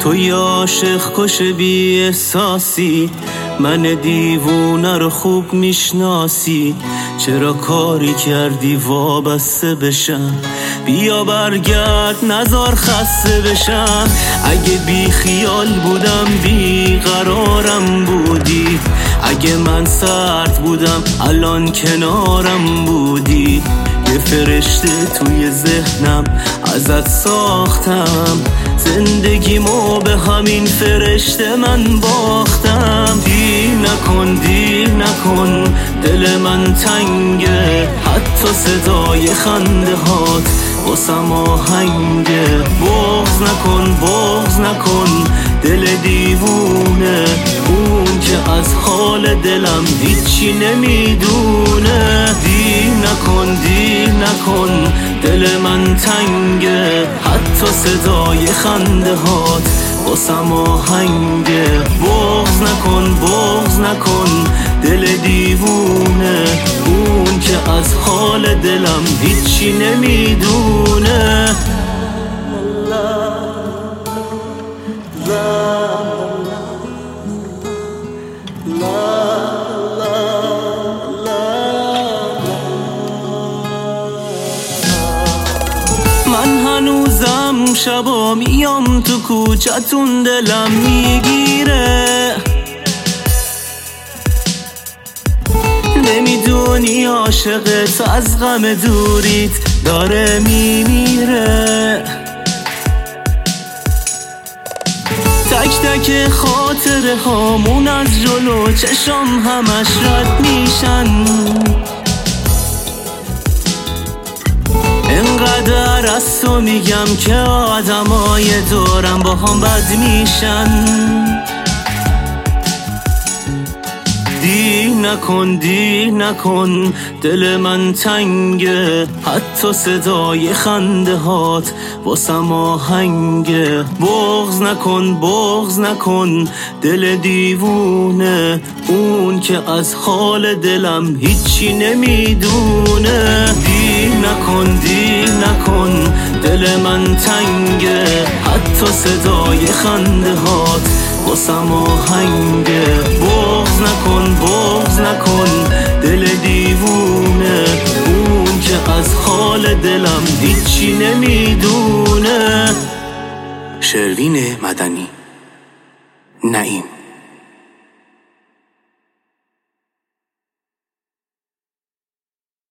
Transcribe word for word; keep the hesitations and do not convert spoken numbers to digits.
توی عاشق کش بی احساسی، من دیوونه رو خوب میشناسی. چرا کاری کردی وابسته بشم؟ بیا برگرد نزار خسته بشم. اگه بی خیال بودم بی قرارم بودی، اگه من سرد بودم الان کنارم بودی. یه فرشته توی ذهنم ازت ساختم، زندگیمو به همین فرشته من باختم. دیر نکن دیر نکن دل من تنگه، حتی صدای خنده هات واسم آهنگه. بغض نکن بغض نکن دل دیوونه، اون که از حال دلم هیچی نمیدونه. دیر نکن دیر نکن دل من تنگه، حتی صدای خنده هات واسم آهنگه. بغض نکن بغض نکن دل دیوونه، اون که از حال دلم هیچی نمیدونه. من هنوزم شبا میام تو کوچتون، دلم میگیره. نمیدونی عاشقت از غم دوریت داره میمیره. تک تک خاطره هامون از جلو چشم همش رد میشن. انقدر از تو میگم که آدمای دورم با هم بد میشن. دیر نکن دیر نکن دل من تنگه، حتی صدای خنده هات واسم آهنگه. بغض نکن بغض نکن دل دیوونه، اون که از حال دلم هیچی نمیدونه. دیر نکن دیر نکن دل من تنگه، حتی صدای خنده هات واسم آهنگه. بغض نکن بغض نکن دل دیوونه، اون که از حال دلم هیچی نمیدونه. شروین مدنی، نعیم.